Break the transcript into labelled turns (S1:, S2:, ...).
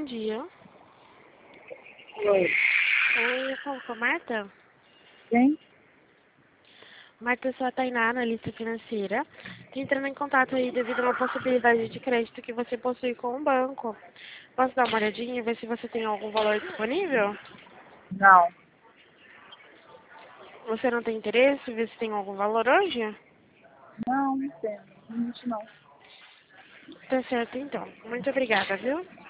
S1: bom dia.
S2: Oi.
S1: Oi, eu falo com a Marta.
S2: Quem?
S1: Marta, eu sou a Tainá, analista financeira. Tô entrando em contato aí devido a uma possibilidade de crédito que você possui com o banco. Posso dar uma olhadinha e ver se você tem algum valor disponível?
S2: Não.
S1: Você não tem interesse em ver se tem algum valor hoje?
S2: Não, não tem. Não existe não.
S1: Tá certo, então. Muito obrigada, viu?